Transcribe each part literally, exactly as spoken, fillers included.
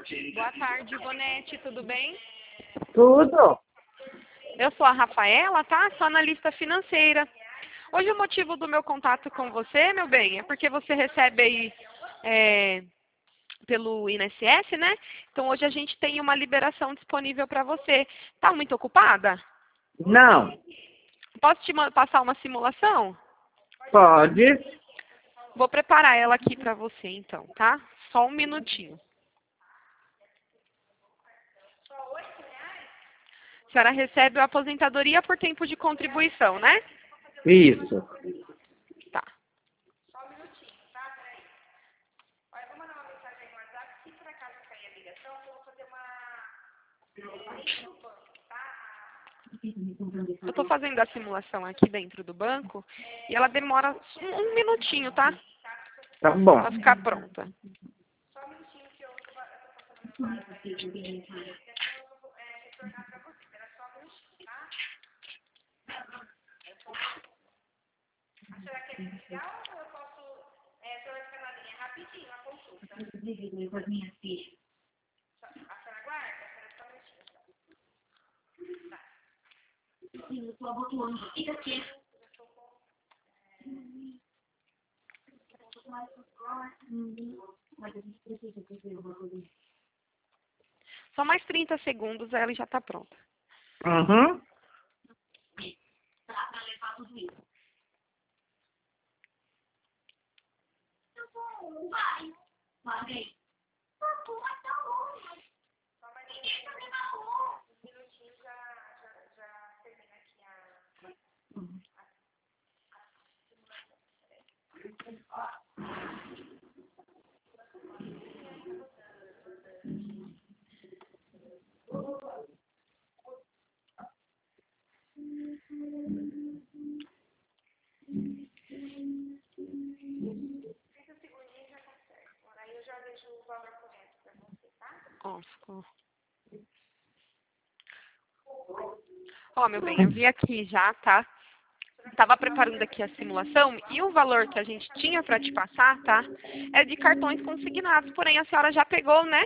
Boa tarde, Ivonete, tudo bem? Tudo. Eu sou a Rafaela, tá? Sou analista financeira. Hoje o motivo do meu contato com você, meu bem, é porque você recebe aí é, pelo I N S S, né? Então hoje a gente tem uma liberação disponível para você. Tá muito ocupada? Não. Posso te ma- passar uma simulação? Pode. Vou preparar ela aqui para você então, tá? Só um minutinho. A senhora recebe a aposentadoria por tempo de contribuição, né? Isso. Tá. Eu estou fazendo a simulação aqui dentro do banco e ela demora um, um minutinho, tá? Tá bom. Para ficar pronta. Só mais trinta segundos, ela já está pronta. Uhum. Ó, ficou. Ó, meu bem, eu vi aqui já, tá? Estava preparando aqui a simulação e o valor que a gente tinha para te passar, tá? É de cartões consignados, porém a senhora já pegou, né?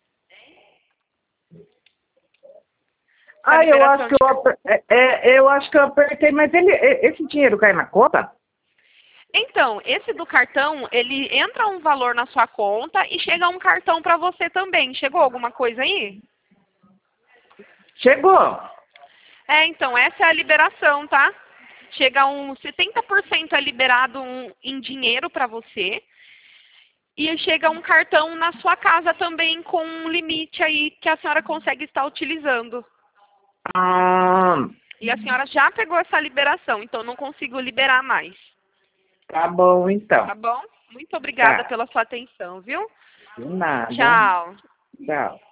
Essa Ah, eu liberação acho que de eu, cartão. aper- é, é, eu acho que eu apertei, mas ele, e- esse dinheiro cai na conta? Então, esse do cartão, ele entra um valor na sua conta e chega um cartão para você também. Chegou alguma coisa aí? Chegou. É, então, essa é a liberação, tá? Chega um setenta por cento é liberado um- em dinheiro para você. E chega um cartão na sua casa também com um limite aí que a senhora consegue estar utilizando. Ah, E a senhora já pegou essa liberação, então não consigo liberar mais. tá bom então. Tá bom? Muito obrigada Tá. pela sua atenção, viu? De nada. Tchau. Tchau.